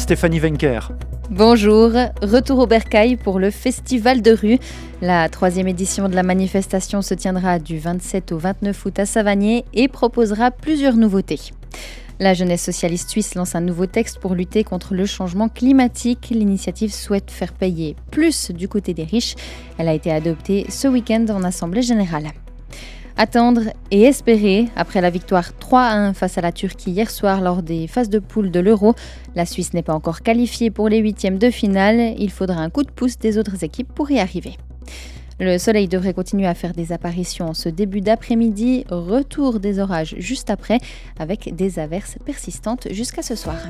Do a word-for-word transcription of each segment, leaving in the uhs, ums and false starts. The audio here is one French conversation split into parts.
Stéphanie Wenker. Bonjour, retour au Bercail pour le Festival de rue. La troisième édition de la manifestation se tiendra du vingt-sept au vingt-neuf août à Savagnier et proposera plusieurs nouveautés. La jeunesse socialiste suisse lance un nouveau texte pour lutter contre le changement climatique. L'initiative souhaite faire payer plus du côté des riches. Elle a été adoptée ce week-end en Assemblée générale. Attendre et espérer. Après la victoire trois à un face à la Turquie hier soir lors des phases de poule de l'Euro, la Suisse n'est pas encore qualifiée pour les huitièmes de finale. Il faudra un coup de pouce des autres équipes pour y arriver. Le soleil devrait continuer à faire des apparitions en ce début d'après-midi. Retour des orages juste après, avec des averses persistantes jusqu'à ce soir.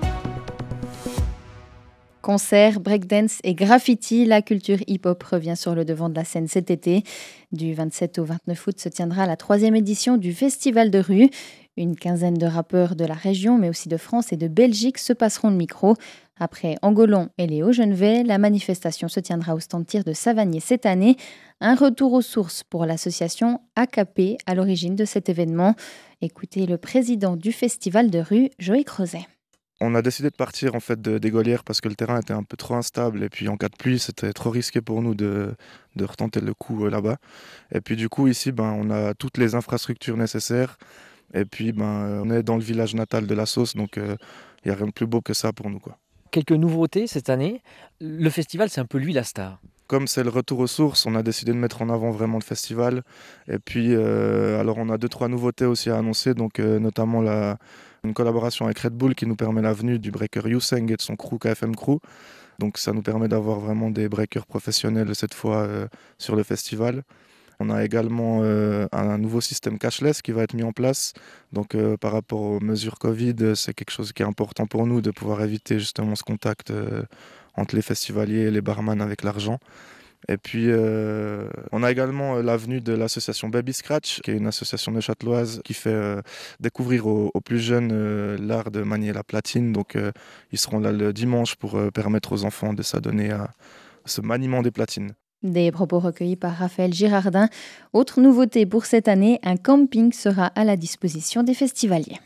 Concerts, breakdance et graffiti, la culture hip-hop revient sur le devant de la scène cet été. Du vingt-sept au vingt-neuf août se tiendra la troisième édition du Festival de rue. Une quinzaine de rappeurs de la région, mais aussi de France et de Belgique se passeront le micro. Après Angolon et Léo Genevet, la manifestation se tiendra au stand tir de Savagnier cette année. Un retour aux sources pour l'association A K P à l'origine de cet événement. Écoutez le président du Festival de rue, Joey Crozet. On a décidé de partir en fait de, des Gaulières parce que le terrain était un peu trop instable et puis en cas de pluie c'était trop risqué pour nous de, de retenter le coup là-bas. Et puis du coup ici ben, on a toutes les infrastructures nécessaires et puis ben, on est dans le village natal de la sauce donc il euh, n'y a rien de plus beau que ça pour nous, quoi. Quelques nouveautés cette année, le festival c'est un peu lui la star. Comme c'est le retour aux sources, on a décidé de mettre en avant vraiment le festival. Et puis, euh, alors on a deux, trois nouveautés aussi à annoncer, donc euh, notamment la, une collaboration avec Red Bull qui nous permet la venue du breaker Youseng et de son crew K F M Crew. Donc ça nous permet d'avoir vraiment des breakers professionnels cette fois euh, sur le festival. On a également euh, un nouveau système cashless qui va être mis en place. Donc euh, par rapport aux mesures Covid, c'est quelque chose qui est important pour nous de pouvoir éviter justement ce contact euh, entre les festivaliers et les barman avec l'argent. Et puis euh, on a également euh, la venue de l'association Baby Scratch, qui est une association neuchâteloise qui fait euh, découvrir aux, aux plus jeunes euh, l'art de manier la platine. Donc euh, ils seront là le dimanche pour euh, permettre aux enfants de s'adonner à ce maniement des platines. Des propos recueillis par Raphaël Girardin. Autre nouveauté pour cette année, un camping sera à la disposition des festivaliers.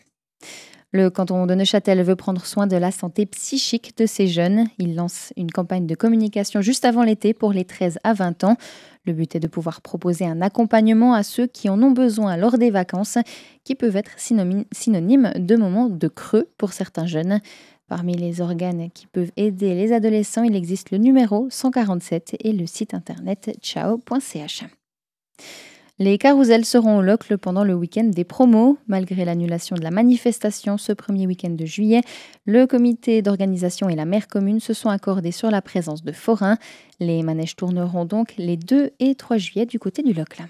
Le canton de Neuchâtel veut prendre soin de la santé psychique de ses jeunes. Il lance une campagne de communication juste avant l'été pour les treize à vingt ans. Le but est de pouvoir proposer un accompagnement à ceux qui en ont besoin lors des vacances, qui peuvent être synonymes de moments de creux pour certains jeunes. Parmi les organes qui peuvent aider les adolescents, il existe le numéro cent quarante-sept et le site internet ciao point c h. Les carousels seront au Locle pendant le week-end des promos. Malgré l'annulation de la manifestation ce premier week-end de juillet, le comité d'organisation et la maire commune se sont accordés sur la présence de forains. Les manèges tourneront donc les deux et trois juillet du côté du Locle.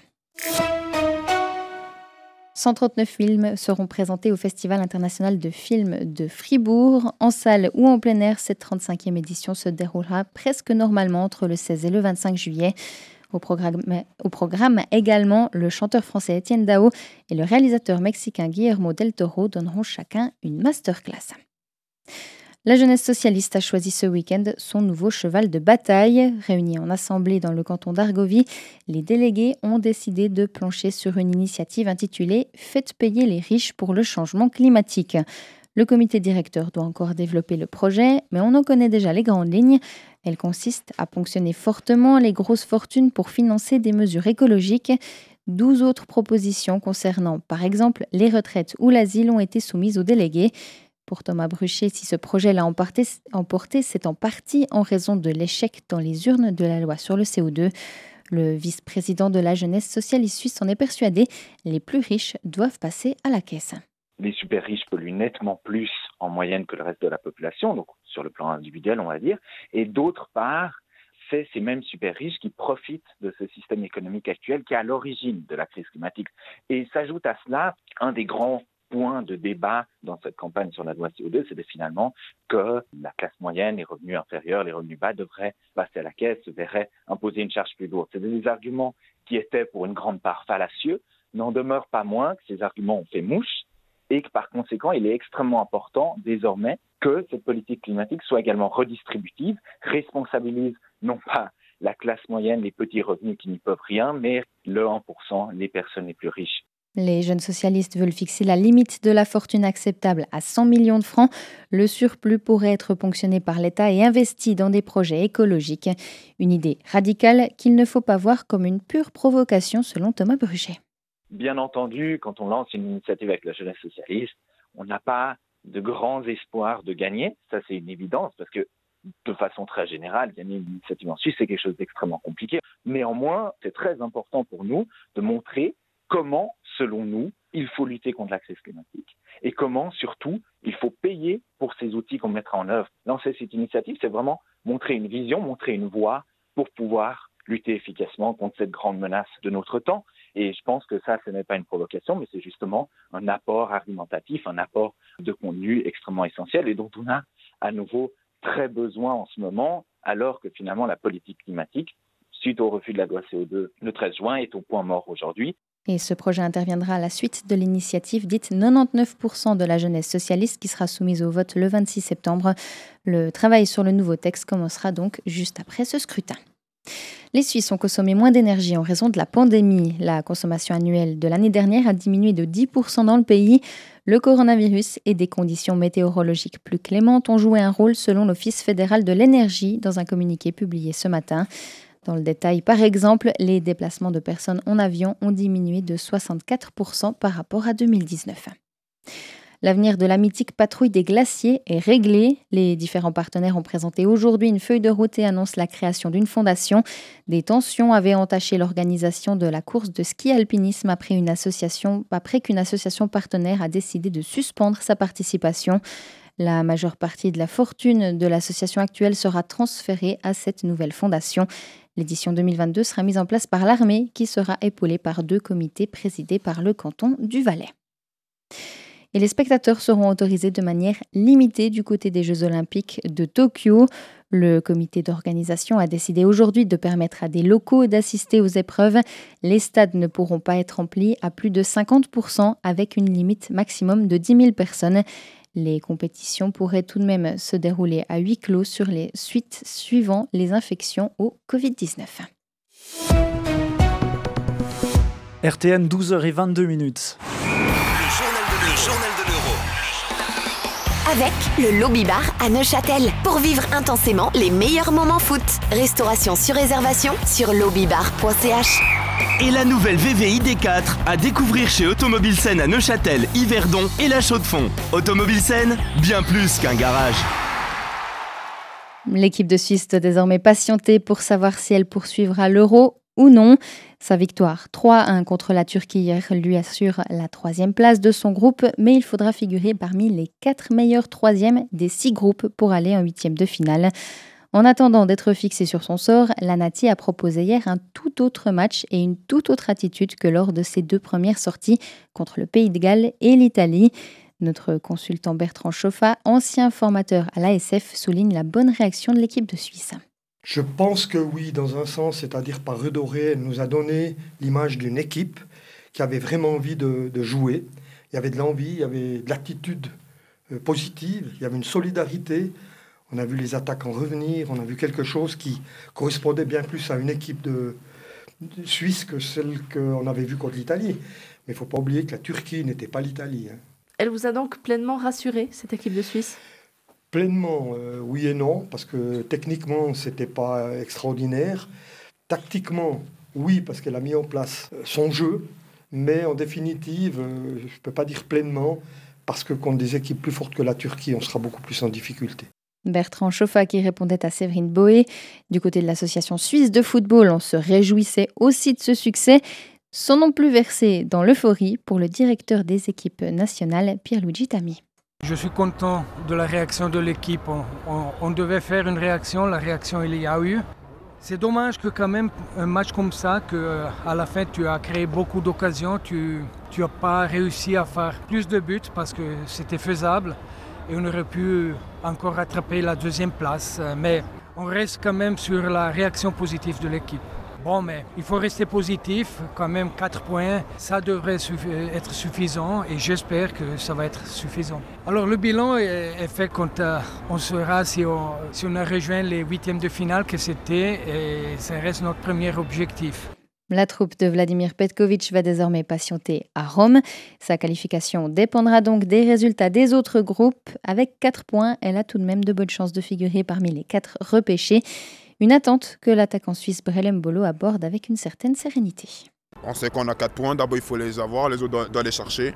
cent trente-neuf films seront présentés au Festival international de films de Fribourg. En salle ou en plein air, cette trente-cinquième édition se déroulera presque normalement entre le seize et le vingt-cinq juillet. Au programme, au programme également, le chanteur français Étienne Dao et le réalisateur mexicain Guillermo del Toro donneront chacun une masterclass. La jeunesse socialiste a choisi ce week-end son nouveau cheval de bataille. Réunis en assemblée dans le canton d'Argovie, les délégués ont décidé de plancher sur une initiative intitulée « Faites payer les riches pour le changement climatique ». Le comité directeur doit encore développer le projet, mais on en connaît déjà les grandes lignes. Elle consiste à ponctionner fortement les grosses fortunes pour financer des mesures écologiques. douze autres propositions concernant, par exemple, les retraites ou l'asile ont été soumises aux délégués. Pour Thomas Bruchet, si ce projet l'a emporté, emporté, c'est en partie en raison de l'échec dans les urnes de la loi sur le C O deux. Le vice-président de la jeunesse socialiste suisse en est persuadé, les plus riches doivent passer à la caisse. Les super riches polluent nettement plus en moyenne que le reste de la population, donc sur le plan individuel, on va dire. Et d'autre part, c'est ces mêmes super riches qui profitent de ce système économique actuel qui est à l'origine de la crise climatique. Et s'ajoute à cela un des grands points de débat dans cette campagne sur la loi C O deux, c'est de finalement que la classe moyenne, les revenus inférieurs, les revenus bas devraient passer à la caisse, se verraient imposer une charge plus lourde. C'est des arguments qui étaient pour une grande part fallacieux, n'en demeure pas moins que ces arguments ont fait mouche et que par conséquent, il est extrêmement important désormais que cette politique climatique soit également redistributive, responsabilise non pas la classe moyenne, les petits revenus qui n'y peuvent rien, mais le un pour cent, les personnes les plus riches. Les jeunes socialistes veulent fixer la limite de la fortune acceptable à cent millions de francs. Le surplus pourrait être ponctionné par l'État et investi dans des projets écologiques. Une idée radicale qu'il ne faut pas voir comme une pure provocation selon Thomas Bruget. Bien entendu, quand on lance une initiative avec la jeunesse socialiste, on n'a pas de grands espoirs de gagner. Ça, c'est une évidence parce que de façon très générale, gagner une initiative en Suisse, c'est quelque chose d'extrêmement compliqué. Néanmoins, c'est très important pour nous de montrer comment, selon nous, il faut lutter contre la crise climatique et comment, surtout, il faut payer pour ces outils qu'on mettra en œuvre. Lancer cette initiative, c'est vraiment montrer une vision, montrer une voie pour pouvoir lutter efficacement contre cette grande menace de notre temps. Et je pense que ça, ce n'est pas une provocation, mais c'est justement un apport argumentatif, un apport de contenu extrêmement essentiel et dont on a à nouveau très besoin en ce moment, alors que finalement la politique climatique, suite au refus de la loi C O deux le treize juin, est au point mort aujourd'hui. Et ce projet interviendra à la suite de l'initiative dite quatre-vingt-dix-neuf pour cent de la jeunesse socialiste qui sera soumise au vote le vingt-six septembre. Le travail sur le nouveau texte commencera donc juste après ce scrutin. Les Suisses ont consommé moins d'énergie en raison de la pandémie. La consommation annuelle de l'année dernière a diminué de dix pour cent dans le pays. Le coronavirus et des conditions météorologiques plus clémentes ont joué un rôle selon l'Office fédéral de l'énergie dans un communiqué publié ce matin. Dans le détail, par exemple, les déplacements de personnes en avion ont diminué de soixante-quatre pour cent par rapport à deux mille dix-neuf. L'avenir de la mythique patrouille des glaciers est réglé. Les différents partenaires ont présenté aujourd'hui une feuille de route et annoncent la création d'une fondation. Des tensions avaient entaché l'organisation de la course de ski alpinisme après, une association, après qu'une association partenaire a décidé de suspendre sa participation. La majeure partie de la fortune de l'association actuelle sera transférée à cette nouvelle fondation. L'édition deux mille vingt-deux sera mise en place par l'armée qui sera épaulée par deux comités présidés par le canton du Valais. Et les spectateurs seront autorisés de manière limitée du côté des Jeux Olympiques de Tokyo. Le comité d'organisation a décidé aujourd'hui de permettre à des locaux d'assister aux épreuves. Les stades ne pourront pas être remplis à plus de cinquante pour cent avec une limite maximum de dix mille personnes. Les compétitions pourraient tout de même se dérouler à huis clos sur les suites suivant les infections au covid dix-neuf. R T N, douze heures vingt-deux minutes. Le journal de l'Euro. Le journal de l'Euro. Avec le Lobby Bar à Neuchâtel. Pour vivre intensément les meilleurs moments foot. Restauration sur réservation sur lobbybar point c h. Et la nouvelle V V I D quatre à découvrir chez Automobile Seine à Neuchâtel, Yverdon et La Chaux-de-Fonds. Automobile Seine, bien plus qu'un garage. L'équipe de Suisse doit désormais patienter pour savoir si elle poursuivra l'Euro ou non. Sa victoire trois à un contre la Turquie hier lui assure la troisième place de son groupe, mais il faudra figurer parmi les quatre meilleurs troisièmes des six groupes pour aller en huitième de finale. En attendant d'être fixé sur son sort, la Nati a proposé hier un tout autre match et une toute autre attitude que lors de ses deux premières sorties contre le Pays de Galles et l'Italie. Notre consultant Bertrand Choffa, ancien formateur à l'A S F, souligne la bonne réaction de l'équipe de Suisse. Je pense que oui, dans un sens, c'est-à-dire par redoré, elle nous a donné l'image d'une équipe qui avait vraiment envie de, de jouer. Il y avait de l'envie, il y avait de l'attitude positive, il y avait une solidarité. On a vu les attaquants revenir, on a vu quelque chose qui correspondait bien plus à une équipe de, de Suisse que celle qu'on avait vue contre l'Italie. Mais il ne faut pas oublier que la Turquie n'était pas l'Italie. Hein. Elle vous a donc pleinement rassuré, cette équipe de Suisse ? Pleinement, euh, oui et non, parce que techniquement, ce n'était pas extraordinaire. Tactiquement, oui, parce qu'elle a mis en place son jeu. Mais en définitive, euh, je ne peux pas dire pleinement, parce que contre des équipes plus fortes que la Turquie, on sera beaucoup plus en difficulté. Bertrand Choffa qui répondait à Séverine Boé. Du côté de l'association suisse de football, on se réjouissait aussi de ce succès, sans non plus verser dans l'euphorie pour le directeur des équipes nationales, Pierluigi Tami. Je suis content de la réaction de l'équipe. On, on, on devait faire une réaction, la réaction il y a eu. C'est dommage que quand même un match comme ça, que à la fin tu as créé beaucoup d'occasions, tu tu n'as pas réussi à faire plus de buts parce que c'était faisable. Et on aurait pu encore rattraper la deuxième place. Mais on reste quand même sur la réaction positive de l'équipe. Bon, mais il faut rester positif. Quand même, quatre points, ça devrait suffi- être suffisant. Et j'espère que ça va être suffisant. Alors, le bilan est, est fait quand euh, on saura si on, si on a rejoint les huitièmes de finale que c'était. Et ça reste notre premier objectif. La troupe de Vladimir Petkovic va désormais patienter à Rome. Sa qualification dépendra donc des résultats des autres groupes. Avec quatre points, elle a tout de même de bonnes chances de figurer parmi les quatre repêchés. Une attente que l'attaquant suisse Brelem Bolo aborde avec une certaine sérénité. On sait qu'on a quatre points, d'abord il faut les avoir, les autres doivent les chercher.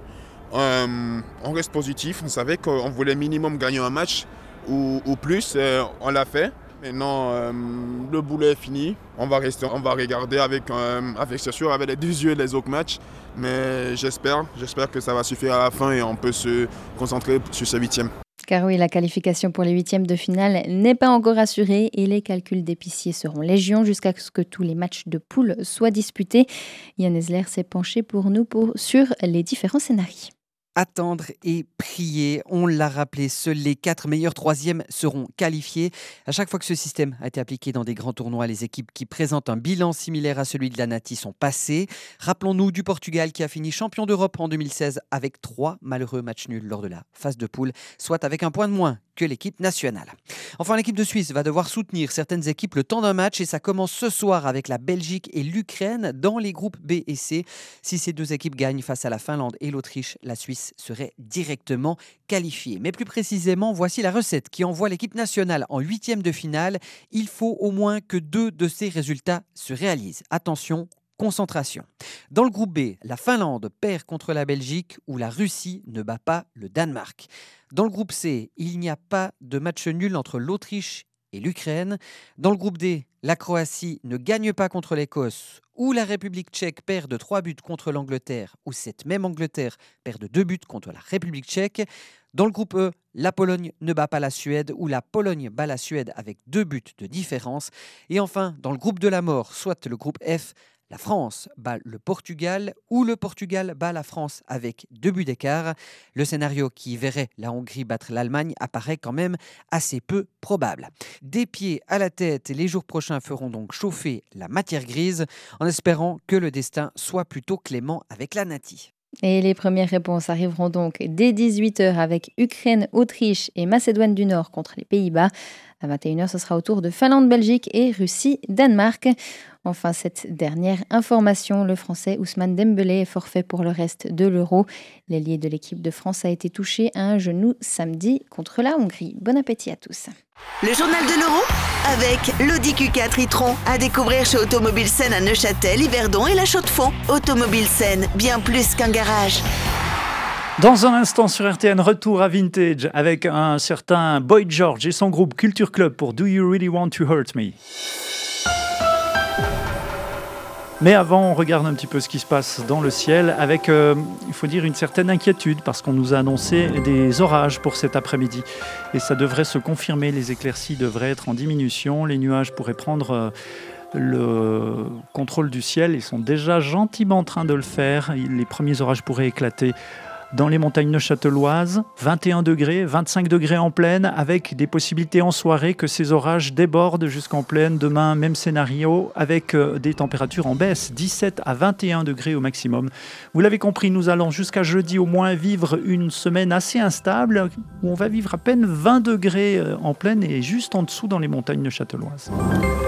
Euh, on reste positif, on savait qu'on voulait minimum gagner un match ou, ou plus, euh, on l'a fait. Maintenant, euh, le boulot est fini. On va rester, on va regarder avec, euh, avec c'est sûr, avec les deux yeux les autres matchs. Mais j'espère, j'espère que ça va suffire à la fin et on peut se concentrer sur ce huitième. Car oui, la qualification pour les huitièmes de finale n'est pas encore assurée et les calculs d'épicier seront légion jusqu'à ce que tous les matchs de poule soient disputés. Yann Esler s'est penché pour nous pour, sur les différents scénarios. Attendre et prier. On l'a rappelé, seuls les quatre meilleurs troisièmes seront qualifiés. À chaque fois que ce système a été appliqué dans des grands tournois, les équipes qui présentent un bilan similaire à celui de la Nati sont passées. Rappelons-nous du Portugal qui a fini champion d'Europe en deux mille seize avec trois malheureux matchs nuls lors de la phase de poule, soit avec un point de moins que l'équipe nationale. Enfin, l'équipe de Suisse va devoir soutenir certaines équipes le temps d'un match et ça commence ce soir avec la Belgique et l'Ukraine dans les groupes B et C. Si ces deux équipes gagnent face à la Finlande et l'Autriche, la Suisse serait directement qualifiée. Mais plus précisément, voici la recette qui envoie l'équipe nationale en huitième de finale. Il faut au moins que deux de ces résultats se réalisent. Attention, concentration. Dans le groupe B, la Finlande perd contre la Belgique ou la Russie ne bat pas le Danemark. Dans le groupe C, il n'y a pas de match nul entre l'Autriche et l'Ukraine. Dans le groupe D, la Croatie ne gagne pas contre l'Écosse ou la République tchèque perd de trois buts contre l'Angleterre ou cette même Angleterre perd de deux buts contre la République tchèque. Dans le groupe E, la Pologne ne bat pas la Suède ou la Pologne bat la Suède avec deux buts de différence. Et enfin, dans le groupe de la mort, soit le groupe F, la France bat le Portugal ou le Portugal bat la France avec deux buts d'écart. Le scénario qui verrait la Hongrie battre l'Allemagne apparaît quand même assez peu probable. Des pieds à la tête, les jours prochains feront donc chauffer la matière grise en espérant que le destin soit plutôt clément avec la Nati. Et les premières réponses arriveront donc dès dix-huit heures avec Ukraine, Autriche et Macédoine du Nord contre les Pays-Bas. À vingt et une heures, ce sera au tour de Finlande, Belgique et Russie, Danemark. Enfin, cette dernière information, le Français Ousmane Dembélé est forfait pour le reste de l'Euro. L'ailier de l'équipe de France a été touché à un genou samedi contre la Hongrie. Bon appétit à tous. Le journal de l'Euro avec l'Audi Q quatre e-tron à découvrir chez Automobile Seine à Neuchâtel, Yverdon et La Chaux-de-Fonds. Automobile Seine, bien plus qu'un garage. Dans un instant sur R T N, retour à Vintage avec un certain Boy George et son groupe Culture Club pour Do You Really Want to Hurt Me? Mais avant, on regarde un petit peu ce qui se passe dans le ciel avec, euh, il faut dire, une certaine inquiétude parce qu'on nous a annoncé des orages pour cet après-midi. Et ça devrait se confirmer, les éclaircies devraient être en diminution, les nuages pourraient prendre euh, le contrôle du ciel. Ils sont déjà gentiment en train de le faire. Les premiers orages pourraient éclater dans les montagnes neuchâteloises, vingt et un degrés, vingt-cinq degrés en pleine, avec des possibilités en soirée que ces orages débordent jusqu'en pleine. Demain, même scénario, avec des températures en baisse, dix-sept à vingt et un degrés au maximum. Vous l'avez compris, nous allons jusqu'à jeudi au moins vivre une semaine assez instable, où on va vivre à peine vingt degrés en pleine et juste en dessous dans les montagnes neuchâteloises.